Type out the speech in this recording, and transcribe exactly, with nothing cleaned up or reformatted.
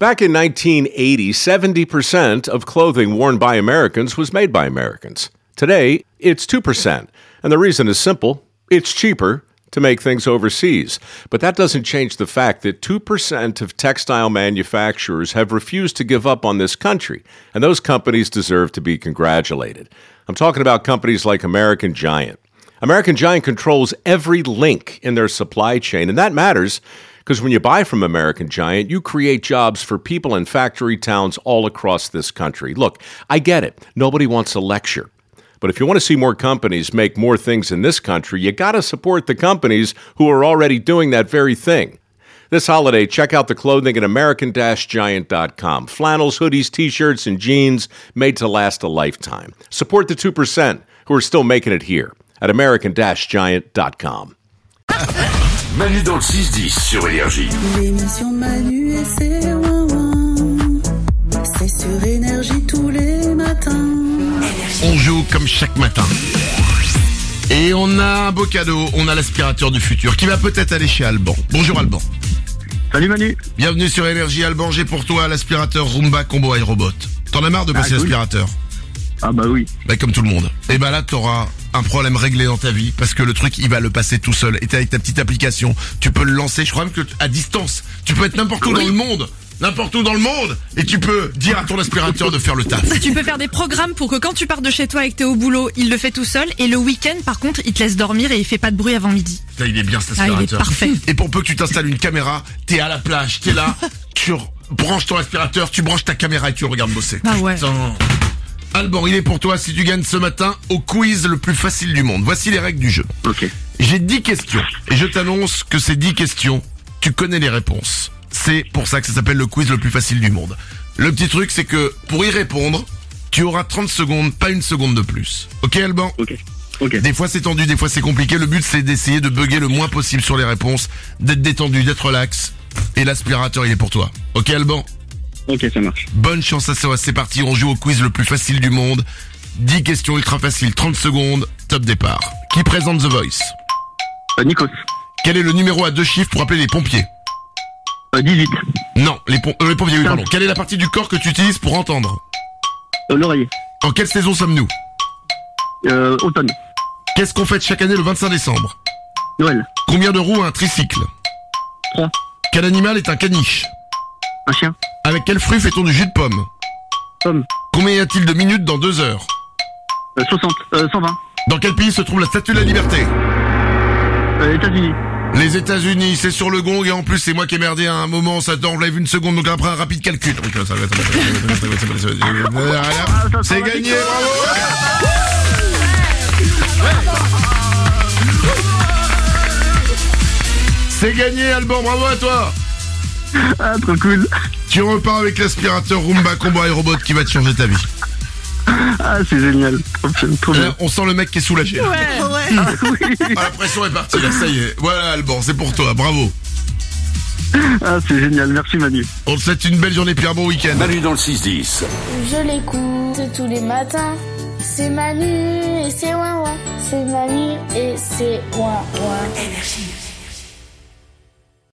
Back in nineteen eighty, seventy percent of clothing worn by Americans was made by Americans. Today, it's two percent. And the reason is simple. It's cheaper to make things overseas. But that doesn't change the fact that two percent of textile manufacturers have refused to give up on this country. And those companies deserve to be congratulated. I'm talking about companies like American Giant. American Giant controls every link in their supply chain, and that matters because when you buy from American Giant, you create jobs for people in factory towns all across this country. Look, I get it. Nobody wants a lecture. But if you want to see more companies make more things in this country, you got to support the companies who are already doing that very thing. This holiday, check out the clothing at American Giant dot com. Flannels, hoodies, t-shirts, and jeans made to last a lifetime. Support the two percent who are still making it here at American Giant dot com. Manu dans le six dix sur Énergie. L'émission Manu et c'est ouin-ouin. C'est sur Énergie tous les matins. On joue comme chaque matin. Et on a un beau cadeau, on a l'aspirateur du futur qui va peut-être aller chez Alban. Bonjour Alban. Salut Manu. Bienvenue sur Énergie Alban, j'ai pour toi l'aspirateur Roomba Combo iRobot. T'en as marre de passer ah, l'aspirateur? Ah bah oui. Bah comme tout le monde. Et bah là t'auras un problème réglé dans ta vie parce que le truc il va le passer tout seul. Et t'es avec ta petite application, tu peux le lancer, je crois même que à distance, tu peux être n'importe où oui. dans le monde. N'importe où dans le monde. Et tu peux dire à ton aspirateur de faire le taf. Tu peux faire des programmes pour que quand tu pars de chez toi et que t'es au boulot, il le fait tout seul. Et le week-end, par contre, il te laisse dormir et il fait pas de bruit avant midi. Putain, il est bien cet aspirateur. Ah, il est parfait. Et pour peu que tu t'installes une caméra, t'es à la plage, t'es là, tu branches ton aspirateur, tu branches ta caméra et tu le regardes bosser. Ah ouais. Putain. Alban, il est pour toi si tu gagnes ce matin au quiz le plus facile du monde. Voici les règles du jeu. Ok. J'ai dix questions. Et je t'annonce que ces dix questions, tu connais les réponses. C'est pour ça que ça s'appelle le quiz le plus facile du monde. Le petit truc, c'est que pour y répondre, tu auras trente secondes, pas une seconde de plus. Ok, Alban? Ok. Ok. Des fois c'est tendu, des fois c'est compliqué. Le but c'est d'essayer de bugger le moins possible sur les réponses, d'être détendu, d'être relax. Et l'aspirateur, il est pour toi. Ok, Alban? Ok, ça marche. Bonne chance à toi, c'est parti, on joue au quiz le plus facile du monde. dix questions ultra faciles, trente secondes, top départ. Qui présente The Voice? Euh, Nikos. Quel est le numéro à deux chiffres pour appeler les pompiers? Euh, dix-huit. Non, les, pom- euh, les pompiers, oui, pardon. Quelle est la partie du corps que tu utilises pour entendre? Euh, l'oreiller. En quelle saison sommes-nous? Euh, automne. Qu'est-ce qu'on fête chaque année le vingt-cinq décembre? Noël. Combien de roues a un tricycle? Trois. Quel animal est un caniche? Un chien. Avec quel fruit fait-on du jus de pomme? Pomme. Combien y a-t-il de minutes dans deux heures? Euh, soixante. Euh, cent vingt. Dans quel pays se trouve la Statue de la Liberté? Euh, États-Unis. Les États-Unis, c'est sur le gong et en plus c'est moi qui ai merdé à un moment, ça t'enlève une seconde, donc après un rapide calcul. C'est gagné, bravo! C'est gagné, Alban, bravo à toi! Ah, trop cool. Tu repars avec l'aspirateur Roomba Combo iRobot qui va te changer ta vie. Ah, c'est génial. Trop, trop bien. Là, on sent le mec qui est soulagé. Ouais, ouais. Ah, oui. Ah, la pression est partie, là, ça y est. Voilà, Alban, c'est pour toi, bravo. Ah, c'est génial. Merci, Manu. On te souhaite une belle journée puis un bon week-end. Manu dans le six dix. Je l'écoute tous les matins. C'est Manu et c'est ouin ouin. C'est Manu et c'est ouin ouin. Énergie.